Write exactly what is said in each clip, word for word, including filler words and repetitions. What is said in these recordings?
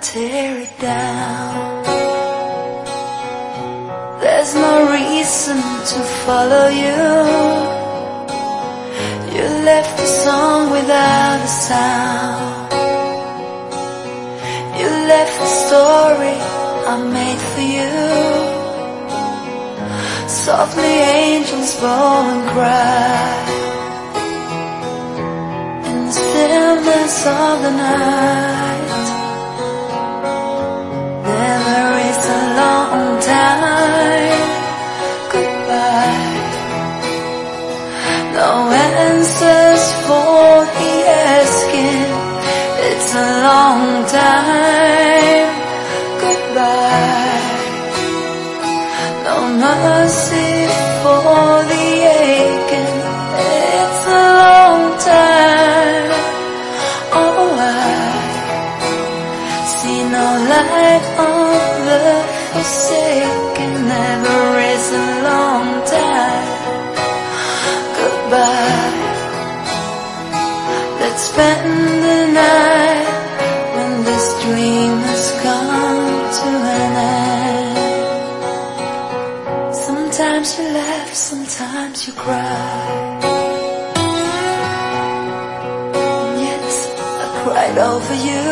tear it down. There's no reason to follow you. You left the song without a sound. You left the story I made for you. Softly angels bow and cry in the stillness of the night. Never is a long time. Goodbye. No answers for the asking. It's a long time. Goodbye. No mercy for the aching. It's a long time. Oh, I see no light on the forsaken. Never is a long time. Goodbye. Let's spend the night when this dream has come to an end. Sometimes you laugh, sometimes you cry. Yes, I cried over you.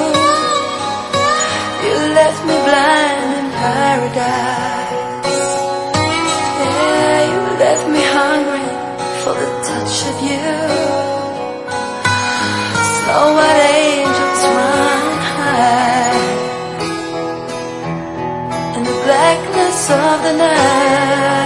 You left me blind in paradise. Yeah, you left me hungry for the touch of you. Snow white angels run high in the blackness of the night.